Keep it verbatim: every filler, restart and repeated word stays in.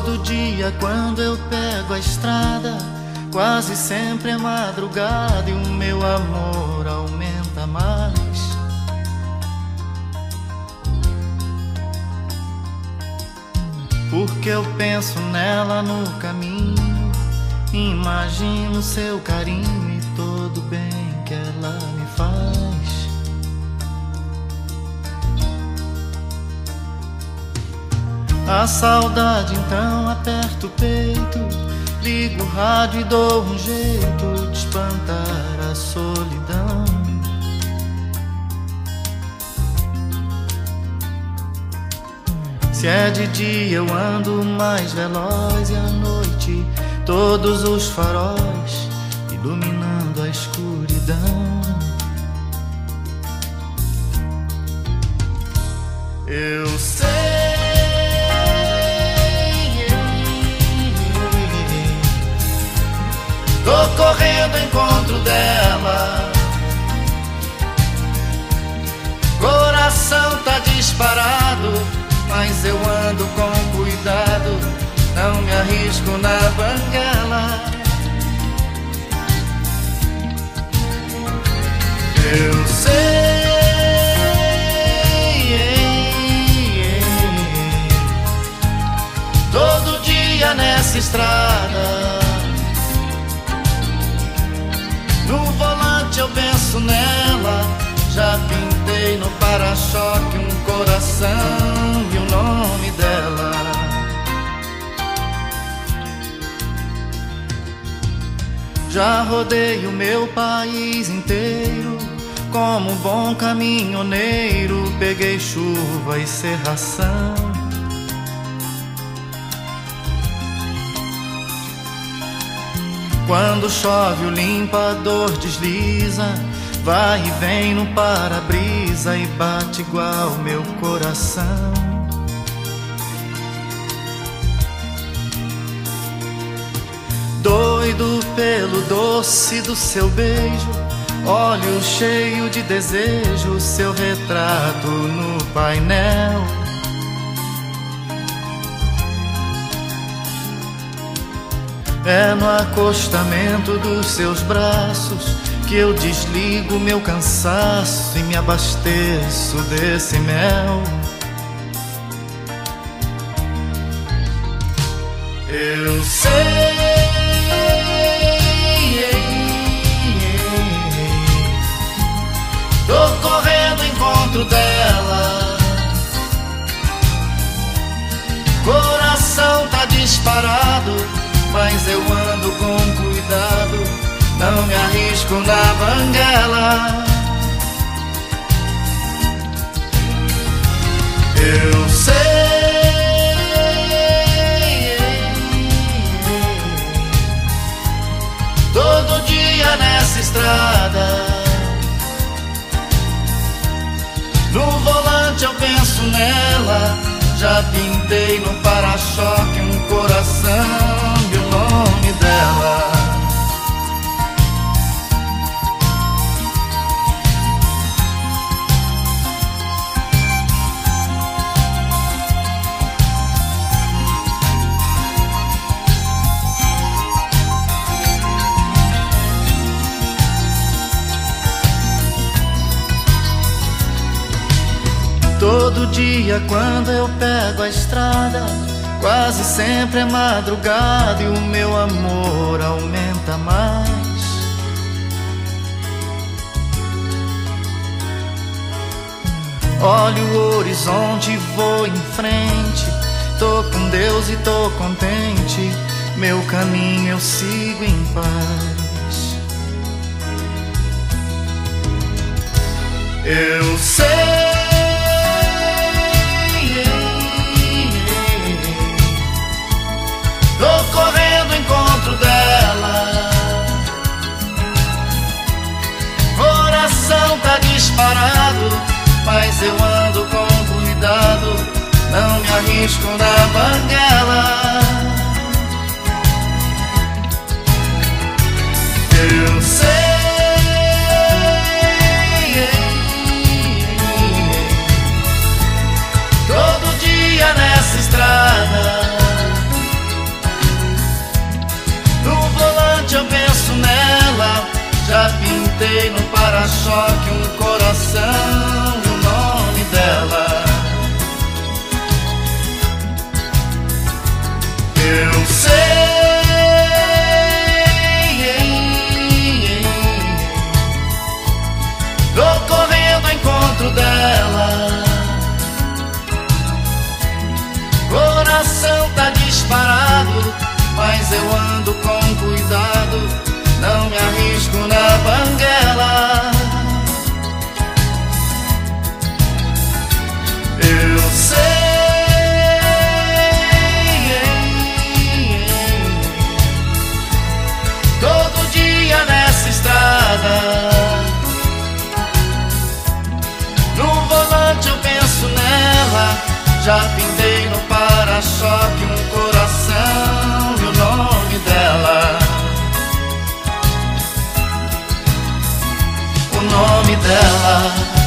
Todo dia quando eu pego a estrada, quase sempre é madrugada e o meu amor aumenta mais. Porque eu penso nela no caminho, imagino seu carinho e todo o bem que ela me faz. A saudade então aperta o peito, ligo o rádio e dou um jeito de espantar a solidão. Se é de dia eu ando mais veloz e à noite todos os faróis iluminando a escuridão. Eu sei, tô correndo ao encontro dela, coração tá disparado, mas eu ando com cuidado, não me arrisco na banguela. Eu sei, todo dia nessa estrada, no volante eu penso nela, já pintei no para-choque um coração e o nome dela. Já rodei o meu país inteiro, como um bom caminhoneiro, peguei chuva e cerração. Quando chove o limpador desliza, vai e vem no para-brisa e bate igual meu coração. Doido pelo doce do seu beijo, olho cheio de desejo, seu retrato no painel. É no acostamento dos seus braços que eu desligo meu cansaço e me abasteço desse mel. Eu sei, tô correndo ao encontro dela, coração tá disparado, mas eu ando com cuidado, não me arrisco na banguela. Eu sei, todo dia nessa estrada, no volante eu penso nela, já pintei no para-choque um coração e o nome dela. Todo dia quando eu pego a estrada, quase sempre é madrugada e o meu amor aumenta mais. Olho o horizonte e vou em frente, tô com Deus e tô contente, meu caminho eu sigo em paz. Eu sei, tô correndo ao encontro dela, coração tá disparado, mas eu ando com cuidado, não me arrisco na banguela. Eu sei, todo dia nessa estrada, pintei no para-choque um coração e o nome dela. Eu sei, tô correndo ao encontro dela. Coração tá disparado, mas eu ando com cuidado, não me arrisco na banguela. Eu sei, todo dia nessa estrada, no volante eu penso nela. Já pintei no para-choque um coração e o nome dela. O nome dela.